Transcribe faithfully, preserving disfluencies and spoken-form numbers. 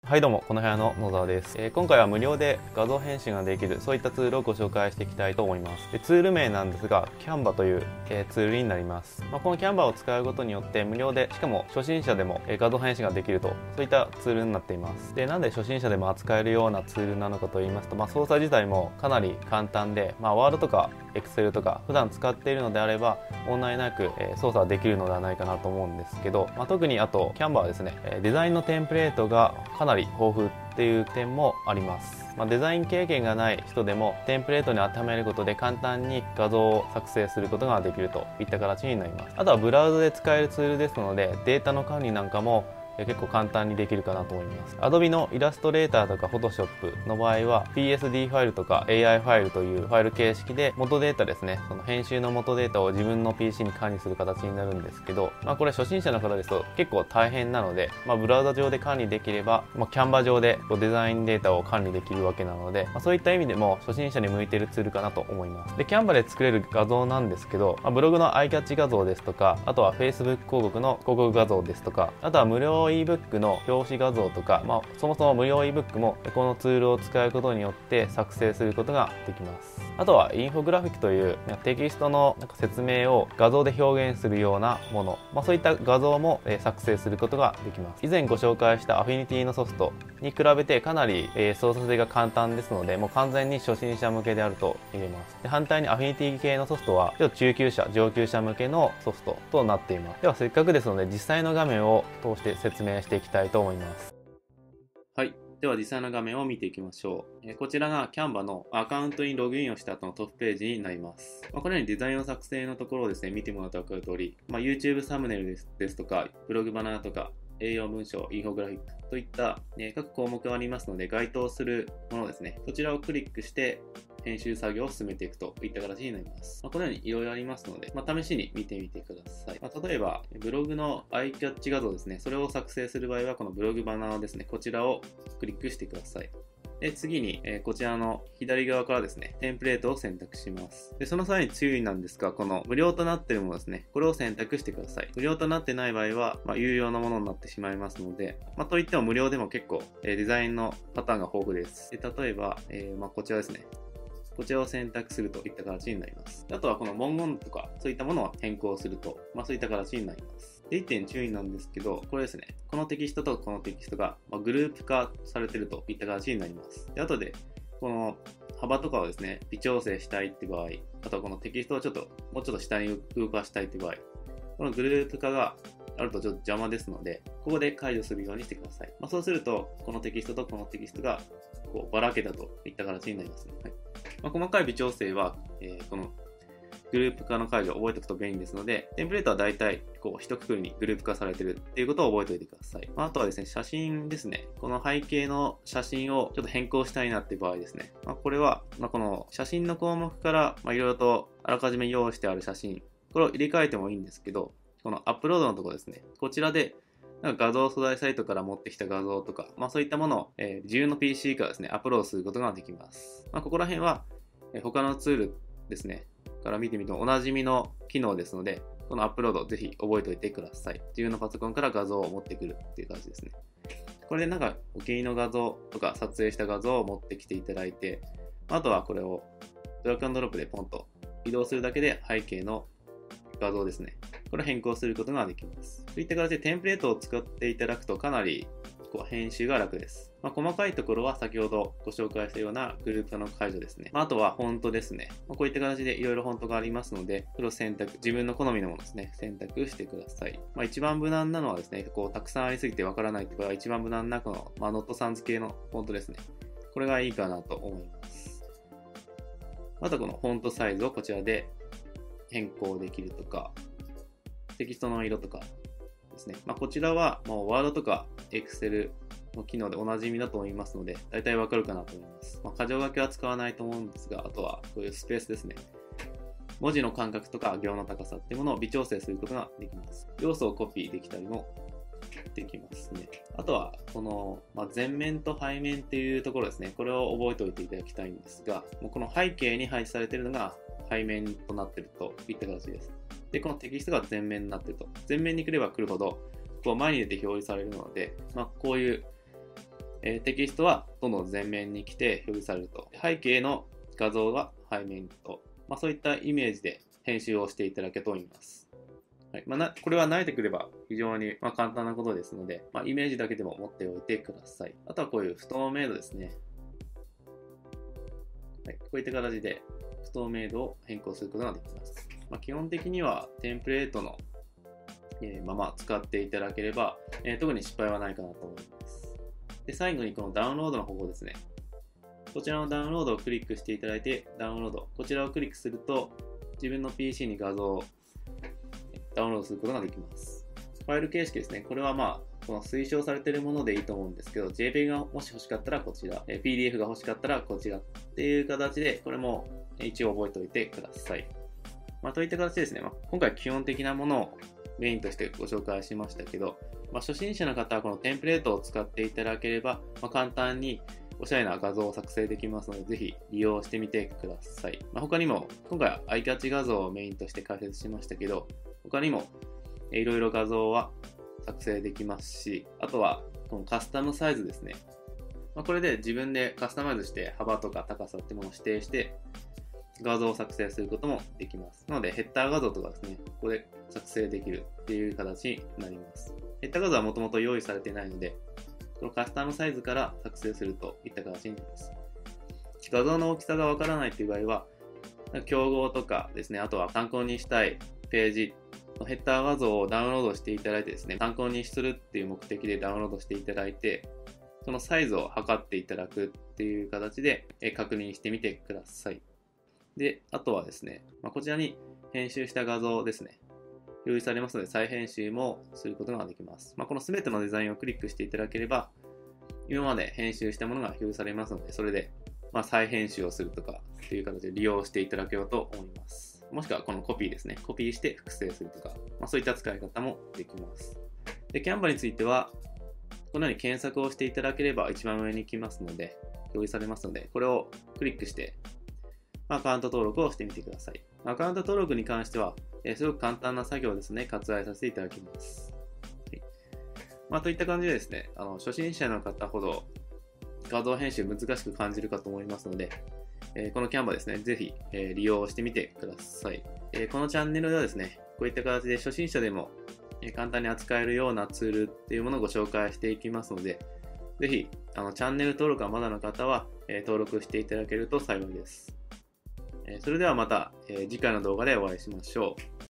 はいどうも、この部屋の野沢です、えー、今回は無料で画像編集ができるそういったツールをご紹介していきたいと思います。でツール名なんですが Canva という、えー、ツールになります。まあ、この Canva を使うことによって無料でしかも初心者でも、えー、画像編集ができるとそういったツールになっています。でなんで初心者でも扱えるようなツールなのかと言いますと、まあ、操作自体もかなり簡単で、まあ、Word とか Excel とか普段使っているのであれば問題なく、えー、操作できるのではないかなと思うんですけど、まあ、特にあと Canva はですねデザインのテンプレートがかなり豊富っていう点もあります。まあ、デザイン経験がない人でもテンプレートに当てはめることで簡単に画像を作成することができるといった形になります。あとはブラウザで使えるツールですのでデータの管理なんかも結構簡単にできるかなと思います。Adobe のイラストレーターとか Photoshop の場合は ピーエスディー ファイルとか エーアイ ファイルというファイル形式で元データですね、その編集の元データを自分の ピーシー に管理する形になるんですけど、まあ、これ初心者の方ですと結構大変なので、まあ、ブラウザ上で管理できれば、まあ、Canva 上でデザインデータを管理できるわけなので、まあ、そういった意味でも初心者に向いているツールかなと思います。で Canva で作れる画像なんですけど、まあ、ブログのアイキャッチ画像ですとか、あとは Facebook 広告の広告画像ですとか、あとは無料 ebook の表紙画像とか、まあ、そもそも無料 ebook もこのツールを使うことによって作成することができます。あとはインフォグラフィックというテキストのなんか説明を画像で表現するようなもの、まあ、そういった画像も作成することができます。以前ご紹介したアフィニティのソフトに比べてかなり操作性が簡単ですので、もう完全に初心者向けであると言えます。で反対にアフィニティ系のソフトはちょっと中級者上級者向けのソフトとなっています。ではせっかくですので実際の画面を通して説明していきたいと思います。はい、では実際の画面を見ていきましょう。えこちらが Canva のアカウントにログインをした後のトップページになります。まあ、このようにデザインの作成のところをですね見てもらうと分かる通り、まあ、YouTube サムネイルです、ですとかブログバナーとか栄養文章、インフォグラフィックといった、ね、各項目がありますので該当するものですね、そちらをクリックして編集作業を進めていくといった形になります。まあ、このようにいろいろありますので、まあ、試しに見てみてください。まあ、例えば、ブログのアイキャッチ画像ですね、それを作成する場合は、このブログバナーですね、こちらをクリックしてください。で次に、えー、こちらの左側からですね、テンプレートを選択します。でその際に注意なんですが、この無料となっているものですね、これを選択してください。無料となってない場合は、まあ、有料のものになってしまいますので、まあ、といっても無料でも結構、えー、デザインのパターンが豊富です。で例えば、えーまあ、こちらですね。こちらを選択するといった形になります。あとはこの文言とかそういったものを変更すると、まあ、そういった形になります。でいってん注意なんですけど、これですね、このテキストとこのテキストがグループ化されているといった形になります。で後でこの幅とかをですね、微調整したいって場合、あとはこのテキストをちょっともうちょっと下に動かしたいって場合、このグループ化があるとちょっと邪魔ですので、ここで解除するようにしてください。まあ、そうすると、このテキストとこのテキストがこうばらけたといった形になりますね。はいまあ、細かい微調整は、えー、このグループ化の解除を覚えておくと便利ですので、テンプレートはだいたいこう一括りにグループ化されているっていうことを覚えておいてください。まあ、あとはですね、写真ですね。この背景の写真をちょっと変更したいなっていう場合ですね。まあ、これは、まあ、この写真の項目からいろいろとあらかじめ用意してある写真、これを入れ替えてもいいんですけど、このアップロードのところですね。こちらでなんか画像素材サイトから持ってきた画像とか、まあ、そういったものを、えー、自由の ピーシー からですね、アップロードすることができます。まあ、ここら辺は、えー、他のツールですね、から見てみてもおなじみの機能ですので、このアップロードぜひ覚えておいてください。自由のパソコンから画像を持ってくるっていう感じですね。これでなんかお気に入りの画像とか撮影した画像を持ってきていただいて、あとはこれをドラッグアンドドロップでポンと移動するだけで背景の画像ですね。これを変更することができます。といった形でテンプレートを使っていただくとかなりこう編集が楽です。まあ、細かいところは先ほどご紹介したようなグループ化の解除ですね。まあ、あとはフォントですね。まあ、こういった形でいろいろフォントがありますので、それを選択、自分の好みのものですね、選択してください。まあ、一番無難なのはですね、こうたくさんありすぎてわからないという場合は一番無難なこの、まあ、ノットサンズ系のフォントですね。これがいいかなと思います。またこのフォントサイズをこちらで変更できるとか、テキストの色とかですね。まあ、こちらはもう Word とか Excel の機能でおなじみだと思いますので、大体わかるかなと思います。まあ、箇条書きは使わないと思うんですが、あとはこういうスペースですね。文字の間隔とか行の高さっていうものを微調整することができます。要素をコピーできたりもできますね。あとはこの、まあ、前面と背面っていうところですね。これを覚えておいていただきたいんですが、もうこの背景に配置されているのが背面となっているといった形です。で、このテキストが前面になっていると。前面に来れば来るほど、こう前に出て表示されるので、まあ、こういうえー、テキストはどんどん前面に来て表示されると。背景の画像が背面と、まあ、そういったイメージで編集をしていただけると思います。はいまあ、なこれは慣れてくれば非常にまあ簡単なことですので、まあ、イメージだけでも持っておいてください。あとはこういう不透明度ですね。はい、こういった形で不透明度を変更することができます。まあ、基本的にはテンプレートのまま使っていただければ、えー、特に失敗はないかなと思います。で、最後にこのダウンロードの方法ですね。こちらのダウンロードをクリックしていただいて、ダウンロード、こちらをクリックすると、自分の ピーシー に画像をダウンロードすることができます。ファイル形式ですね。これはまあ、この推奨されているものでいいと思うんですけど、JPEG がもし欲しかったらこちら、ピーディーエフ が欲しかったらこちらっていう形で、これも一応覚えておいてください。まあ、といった形でですね、まあ、今回基本的なものをメインとしてご紹介しましたけど、まあ、初心者の方はこのテンプレートを使っていただければ、まあ、簡単におしゃれな画像を作成できますので、ぜひ利用してみてください。まあ、他にも、今回はアイキャッチ画像をメインとして解説しましたけど、他にもいろいろ画像は作成できますし、あとはこのカスタムサイズですね。まあ、これで自分でカスタマイズして幅とか高さっていうものを指定して画像を作成することもできます。なのでヘッダー画像とかですね、ここで作成できるっていう形になります。ヘッダー画像はもともと用意されていないので、このカスタムサイズから作成するといった形になります。画像の大きさがわからないという場合は、競合とかですね、あとは参考にしたいページのヘッダー画像をダウンロードしていただいてですね、参考にするっていう目的でダウンロードしていただいて、そのサイズを測っていただくっていう形で確認してみてください。で、あとはですね、まあ、こちらに編集した画像ですね、表示されますので再編集もすることができます。まあ、この全てのデザインをクリックしていただければ、今まで編集したものが表示されますので、それでまあ再編集をするとかっていう形で利用していただけようと思います。もしくはこのコピーですね、コピーして複製するとか、まあ、そういった使い方もできます。で、Canva については、このように検索をしていただければ一番上に来ますので、表示されますので、これをクリックして、アカウント登録をしてみてください。アカウント登録に関しては、えー、すごく簡単な作業ですね、割愛させていただきます。はいまあ、といった感じでですね、あの初心者の方ほど画像編集難しく感じるかと思いますので、えー、この Canva ですね、ぜひ、えー、利用してみてください、えー。このチャンネルではですね、こういった形で初心者でも簡単に扱えるようなツールっていうものをご紹介していきますので、ぜひあのチャンネル登録がまだの方は、えー、登録していただけると幸いです。それではまた、えー、次回の動画でお会いしましょう。